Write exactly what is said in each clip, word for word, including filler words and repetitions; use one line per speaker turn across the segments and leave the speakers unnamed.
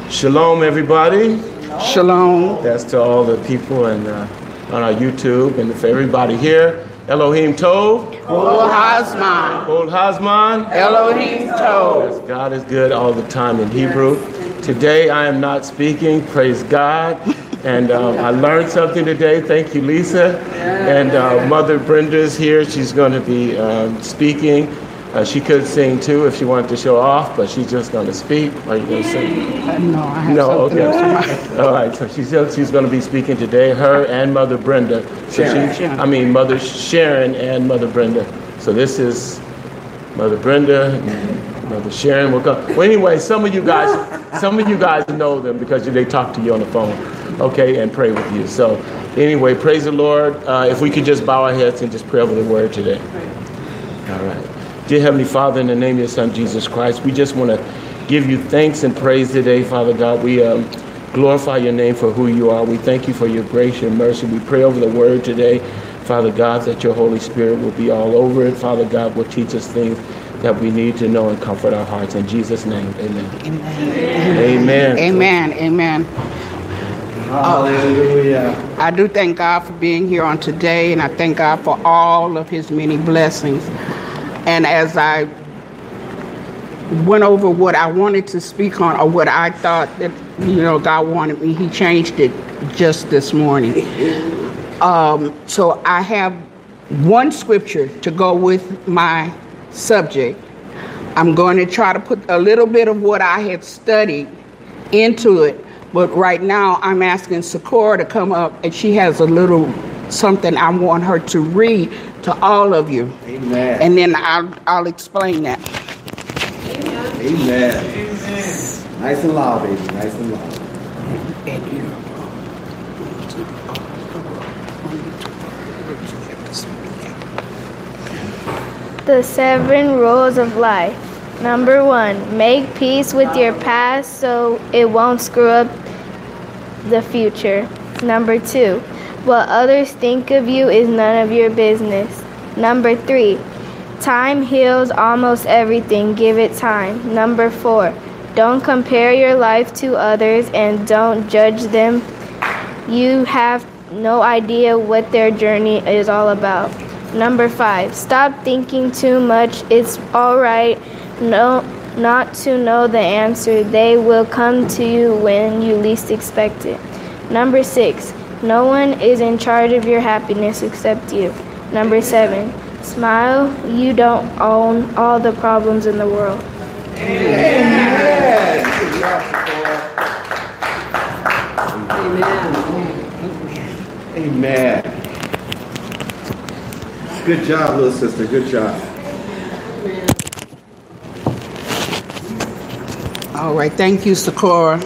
Shalom, everybody.
Shalom.
That's to all the people and uh, on our YouTube and for everybody here. Elohim Tov.
Kol Hazman.
Kol Hazman.
Elohim Tov.
Yes, God is good all the time in Hebrew. Today I am not speaking. Praise God. And um, I learned something today. Thank you, Lisa. And uh, Mother Brenda's here. She's going to be um, speaking. Uh, she could sing too if she wanted to show off, but she's just going to speak. Are you going to sing?
Uh, no, I have
no,
something
okay.
else.
All right, so she's she's going to be speaking today. Her and Mother Brenda. So
Sharon.
she, I mean, Mother Sharon and Mother Brenda. So this is Mother Brenda. And Mother Sharon will come. Well, anyway, some of you guys, some of you guys know them because they talk to you on the phone, okay, and pray with you. So anyway, praise the Lord. Uh, if we could just bow our heads and just pray over the word today. All right. Dear Heavenly Father, in the name of your Son, Jesus Christ, we just want to give you thanks and praise today, Father God. We um, glorify your name for who you are. We thank you for your grace, your mercy. We pray over the word today, Father God, that your Holy Spirit will be all over it. Father God will teach us things that we need to know and comfort our hearts. In Jesus' name, amen.
Amen.
Amen.
Amen. Amen.
Hallelujah.
Uh, I do thank God for being here on today, and I thank God for all of his many blessings. And as I went over what I wanted to speak on, or what I thought that, you know, God wanted me, he changed it just this morning. Um, so I have one scripture to go with my subject. I'm going to try to put a little bit of what I had studied into it. But right now I'm asking Sakura to come up, and she has a little something I want her to read to all of you.
Amen.
And then I'll, I'll explain that.
Amen. Amen. Nice and loud, baby. Nice and loud.
The seven rules of life. Number one, make peace with your past so it won't screw up the future. Number two, what others think of you is none of your business. Number three, time heals almost everything. Give it time. Number four, don't compare your life to others and don't judge them. You have no idea what their journey is all about. Number five, stop thinking too much. It's all right no, not to know the answer. They will come to you when you least expect it. Number six, no one is in charge of your happiness except you. Number seven, smile. You don't own all the problems in the world.
Amen. Amen. Amen. Good job, little sister. Good job.
All right. Thank you, Sakura.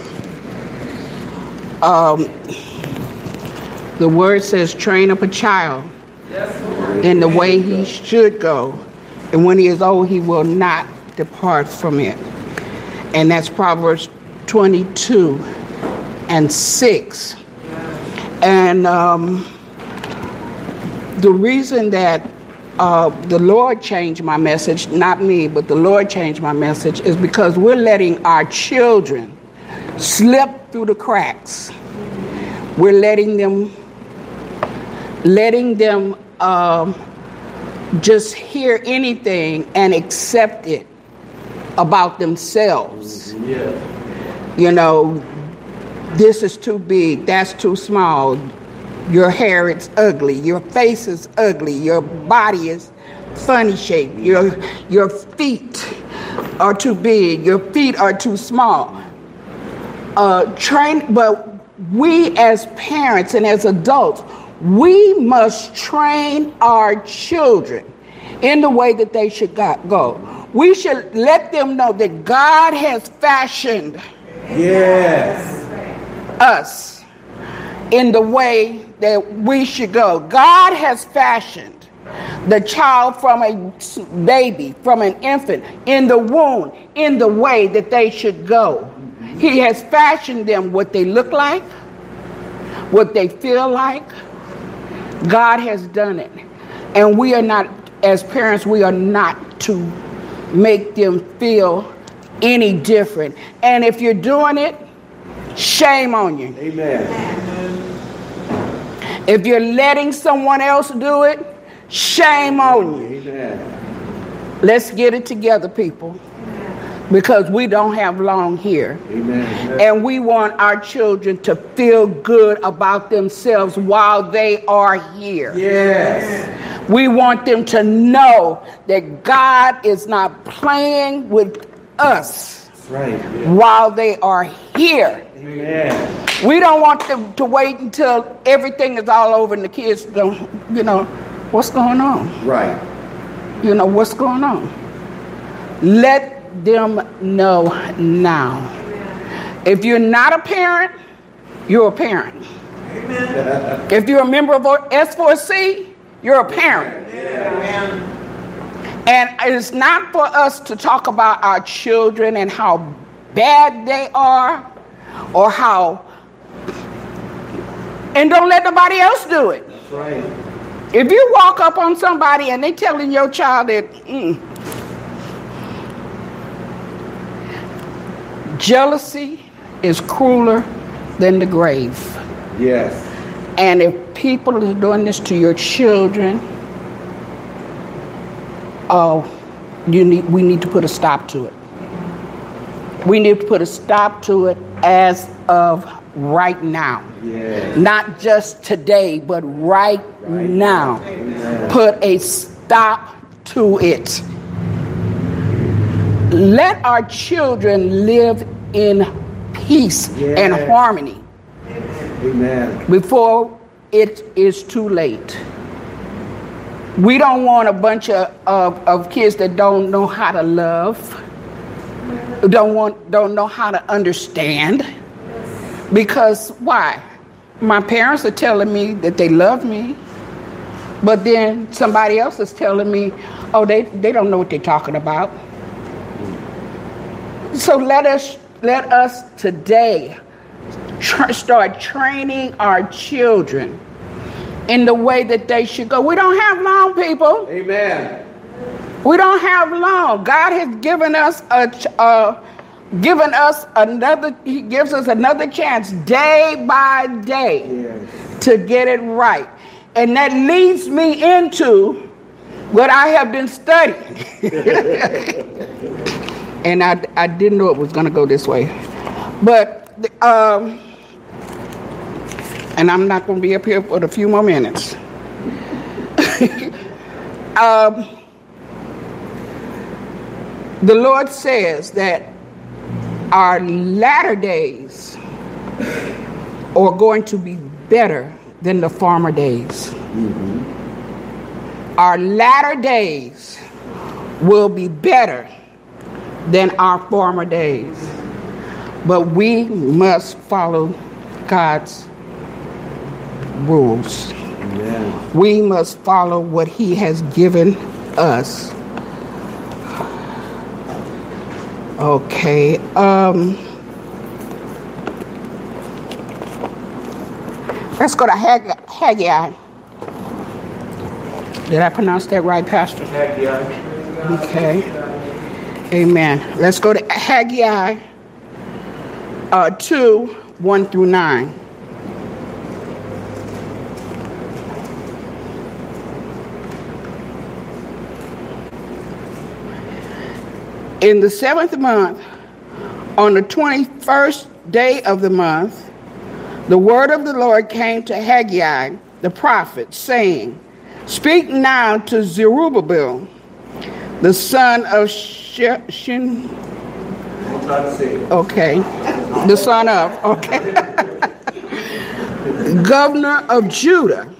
Um, the word says, train up a child in the way he should go, and when he is old, he will not depart from it. And that's Proverbs twenty-two and six. And um, the reason that uh, the Lord changed my message, not me, but the Lord changed my message, is because we're letting our children slip through the cracks. We're letting them, letting them um, just hear anything and accept it about themselves. Yeah. You know, this is too big, that's too small. Your hair is ugly, your face is ugly, your body is funny shaped, your your feet are too big, your feet are too small. Uh, train, but we as parents and as adults, we must train our children in the way that they should go. We should let them know that God has fashioned
yes.
us in the way that we should go. God has fashioned the child from a baby, from an infant, in the womb, in the way that they should go. He has fashioned them what they look like, what they feel like. God has done it. And we are not, as parents, we are not to make them feel any different. And if you're doing it, shame on you.
Amen.
If you're letting someone else do it, shame on you.
Amen.
Let's get it together, people, because we don't have long here.
Amen.
And we want our children to feel good about themselves while they are here.
Yes.
We want them to know that God is not playing with us.
That's right. Yeah.
While they are here.
Amen.
We don't want them to wait until everything is all over and the kids don't, you know, what's going on?
Right.
You know, what's going on? Let them know now. If you're not a parent, you're a parent. Amen. If you're a member of S four C, you're a parent. Amen. And it's not for us to talk about our children and how bad they are or how, and don't let nobody else do it.
That's right.
If you walk up on somebody and they telling your child that, mm, jealousy is crueler than the grave.
Yes.
And if people are doing this to your children, oh, you need, we need to put a stop to it. We need to put a stop to it as of right now.
Yes.
Not just today, but right, right. now.
Amen.
Put a stop to it. Let our children live in peace yes. and harmony.
Amen. Before
it is too late. We don't want a bunch of, of, of kids that don't know how to love, don't want, don't know how to understand. Because why? My parents are telling me that they love me, but then somebody else is telling me, oh, they, they don't know what they're talking about. So let us let us today tra- start training our children in the way that they should go. We don't have long, people.
Amen.
We don't have long. God has given us a uh, given us another. He gives us another chance, day by day, yes. to get it right, and that leads me into what I have been studying. And I, I didn't know it was going to go this way. But, um, and I'm not going to be up here for a few more minutes. um, the Lord says that our latter days are going to be better than the former days. Mm-hmm. Our latter days will be better than our former days. But we must follow God's rules. Yeah. We must follow what He has given us. Okay. Um, let's go to Hag- Haggai. Did I pronounce that right, Pastor? Haggai. Okay. Amen. Let's go to Haggai uh, two, one through nine. In the seventh month, on the twenty-first day of the month, the word of the Lord came to Haggai, the prophet, saying, "Speak now to Zerubbabel, the son of Shin." Okay. The son of, okay. governor of Judah,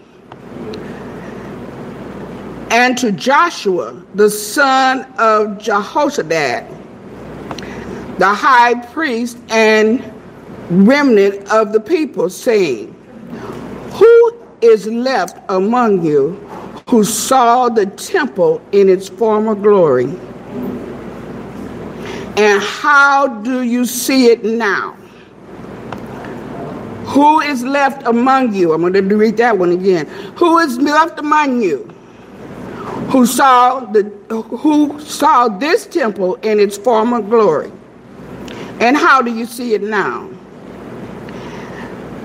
and to Joshua, the son of Jehozadak, the high priest and remnant of the people, saying, "Who is left among you who saw the temple in its former glory? And how do you see it now? Who is left among you?" I'm going to read that one again. "Who is left among you who saw the who saw this temple in its former glory? And how do you see it now?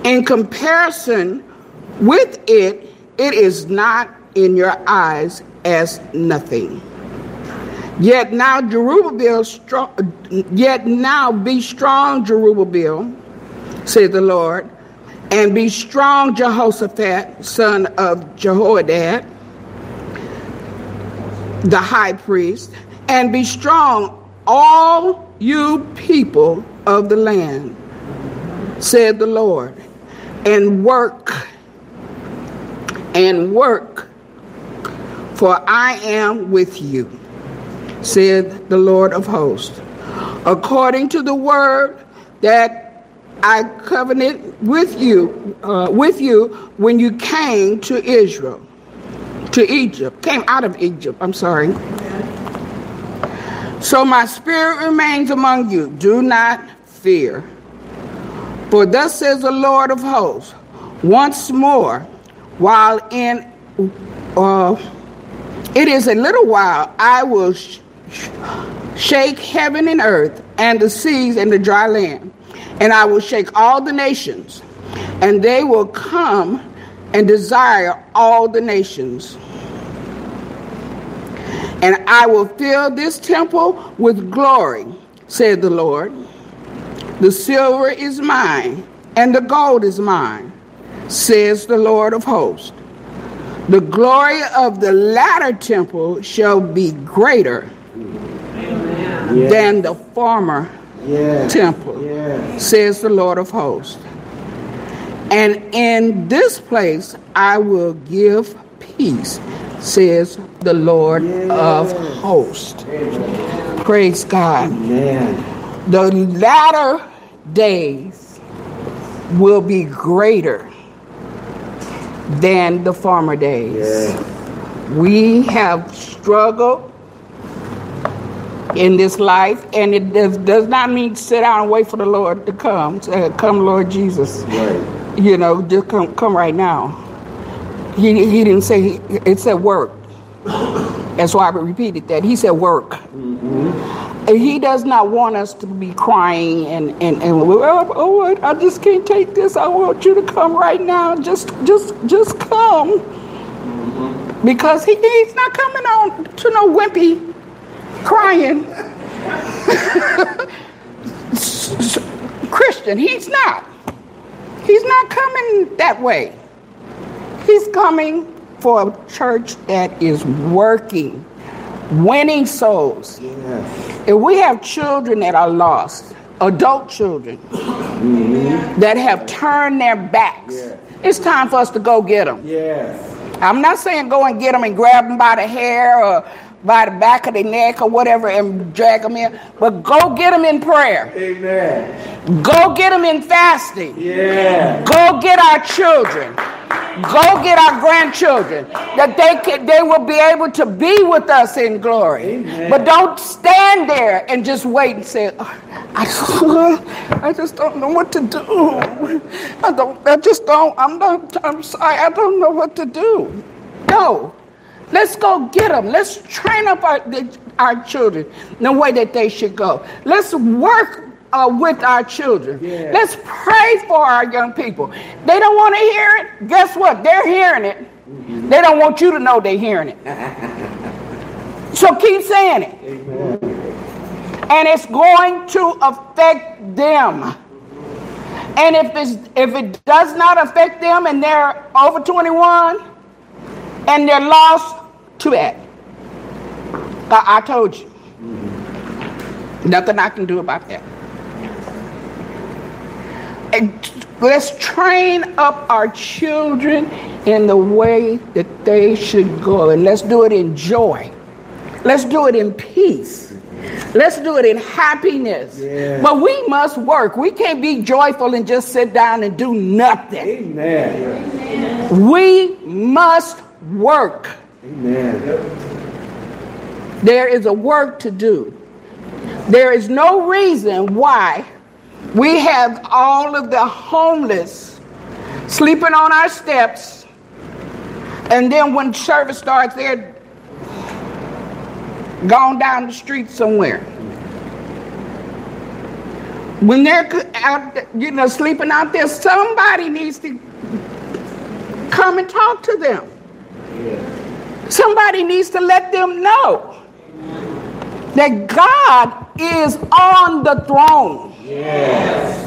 In comparison with it, it is not in your eyes as nothing. Yet now, Zerubbabel, strong, yet now be strong, Zerubbabel, said the Lord, and be strong, Jehoshaphat, son of Jehoiada, the high priest, and be strong, all you people of the land, said the Lord, and work, and work, for I am with you, said the Lord of hosts, according to the word that I covenanted with you, uh, with you when you came to Israel, to Egypt, came out of Egypt, I'm sorry. So my spirit remains among you. Do not fear. For thus says the Lord of hosts, once more, while in, uh, it is a little while, I will sh- shake heaven and earth and the seas and the dry land. And I will shake all the nations, and they will come and desire all the nations. And I will fill this temple with glory, said the Lord. The silver is mine, and the gold is mine, says the Lord of hosts. The glory of the latter temple shall be greater Amen. Than the former yes. temple, yes. says the Lord of hosts. And in this place I will give peace, says the Lord yes. of hosts. Amen. Praise God. Amen. The latter days will be greater than the former days. Yes. We have struggled in this life, and it does, does not mean sit down and wait for the Lord to come. Say, come, Lord Jesus. Right. You know, just come, come right now. He he didn't say, he, it said work. That's why I repeated that. He said work. Mm-hmm. And he does not want us to be crying and, and, and oh, oh, I just can't take this. I want you to come right now. Just just just come. Mm-hmm. Because he, he's not coming on to no wimpy crying Christian. He's not. He's not coming that way. He's coming for a church that is working, winning souls. Yes. If we have children that are lost, adult children mm-hmm. that have turned their backs, yes. it's time for us to go get them. Yes. I'm not saying go and get them and grab them by the hair or by the back of the neck or whatever and drag them in, but go get them in prayer. Amen. Go get them in fasting. Yeah. Go get our children. Go get our grandchildren, that they can, they will be able to be with us in glory. Amen. But don't stand there and just wait and say, oh, I, I just don't know what to do. I don't. I just don't. I'm not. I'm sorry. I don't know what to do. No, let's go get them. Let's train up our our children the way that they should go. Let's work Uh, with our children. Yeah. Let's pray for our young people. They don't want to hear it. Guess what? They're hearing it. Mm-hmm. They don't want you to know they're hearing it. So keep saying it. Amen. And it's going to affect them. And if it's, if it does not affect them and they're over twenty-one and they're lost, too bad. I, I told you. Mm-hmm. Nothing I can do about that. And let's train up our children in the way that they should go. And let's do it in joy. Let's do it in peace. Let's do it in happiness. Yeah. But we must work. We can't be joyful and just sit down and do nothing. Amen. We must work. Amen. There is a work to do. There is no reason why we have all of the homeless sleeping on our steps, and then when service starts, they're gone down the street somewhere. When they're out, you know, sleeping out there, somebody needs to come and talk to them. Somebody needs to let them know that God is on the throne.
Yes.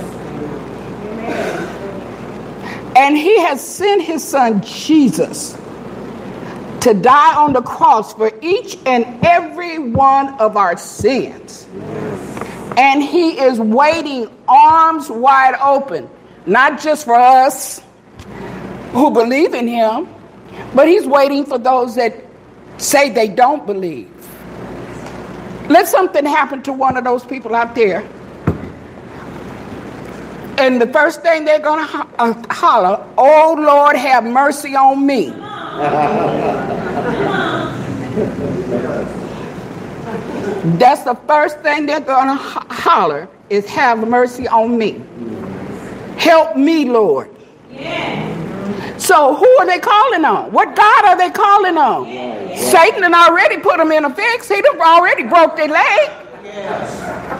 And he has sent his son Jesus to die on the cross for each and every one of our sins. And he is waiting, arms wide open, not just for us who believe in him, but he's waiting for those that say they don't believe. Let something happen to one of those people out there, and the first thing they're going to ho- uh, holler, "Oh Lord, have mercy on me." That's the first thing they're going to ho- holler is, "Have mercy on me. Help me, Lord." Yeah. So who are they calling on? What God are they calling on? Yeah. Satan had already put them in a fix. He done already broke their leg. Yes.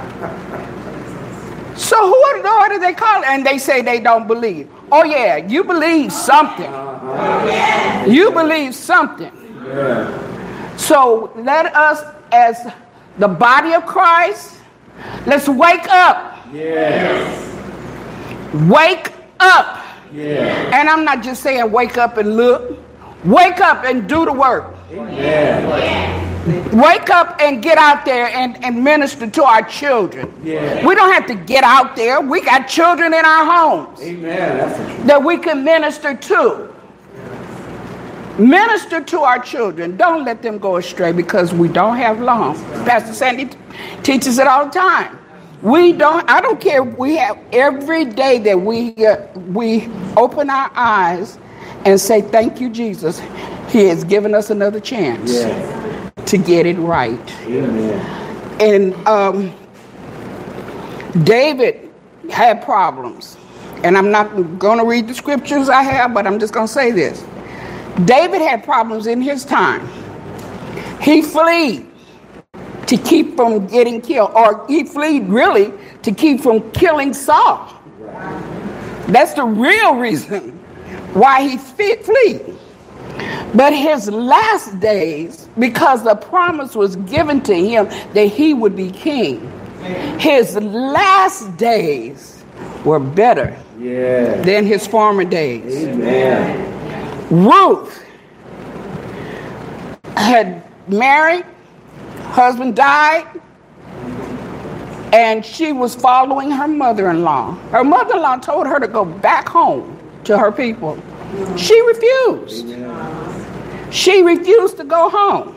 So who are, Lord, are they calling? And they say they don't believe. Oh yeah, you believe something. Uh-huh. You believe something. Yeah. So let us, as the body of Christ, let's wake up. Yes. Wake up. Yeah. And I'm not just saying wake up and look. Wake up and do the work. Amen. Wake up and get out there and, and minister to our children. Yeah. We don't have to get out there. We got children in our homes. Amen. That's that we can minister to. Minister to our children. Don't let them go astray because we don't have long. Pastor Sandy t- teaches it all the time. We don't, I don't care. We have every day that we uh, we open our eyes and say, "Thank you, Jesus." He has given us another chance yes. to get it right. Amen. And um, David had problems. And I'm not going to read the scriptures I have, but I'm just going to say this. David had problems in his time. He fled to keep from getting killed, or he fled really to keep from killing Saul. That's the real reason why he fled. But his last days, because the promise was given to him that he would be king, his last days were better yeah. than his former days. Amen. Ruth had married, husband died, and she was following her mother-in-law. Her mother-in-law told her to go back home to her people. She refused. Amen. She refused to go home.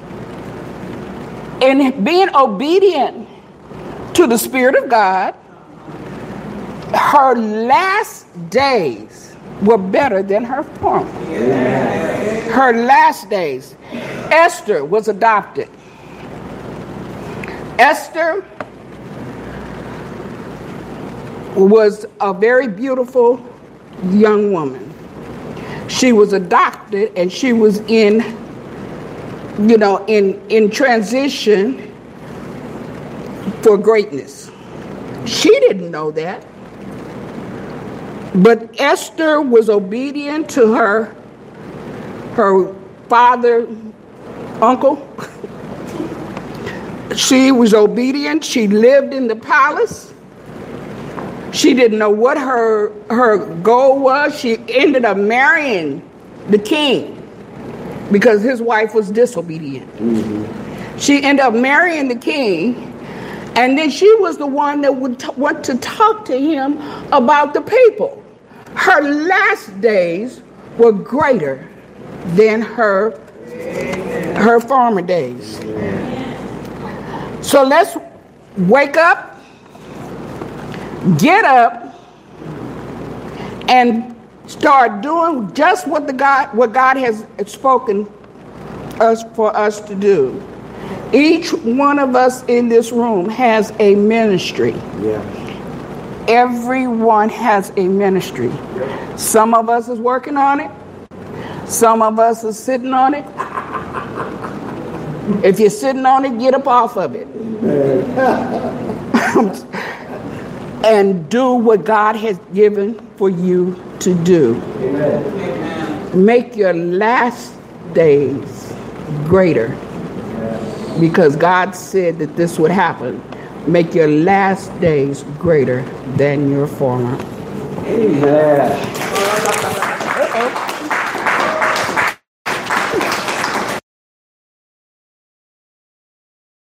And being obedient to the Spirit of God, her last days were better than her former. Amen. Her last days. Esther was adopted. Esther was a very beautiful young woman. She was adopted, and she was in, you know, in, in transition for greatness. She didn't know that. But Esther was obedient to her, her father, uncle. She was obedient. She lived in the palace. She didn't know what her, her goal was. She ended up marrying the king because his wife was disobedient. Mm-hmm. She ended up marrying the king, and then she was the one that would t- want to talk to him about the people. Her last days were greater than her, her former days. So let's wake up. Get up and start doing just what the God, what God has spoken us for us to do. Each one of us in this room has a ministry. Yeah. Everyone has a ministry. Yeah. Some of us is working on it. Some of us is sitting on it. If you're sitting on it, get up off of it. and do what God has given for you to do.
Amen.
Make your last days greater, because God said that this would happen. Make your last days greater than your former.
Amen.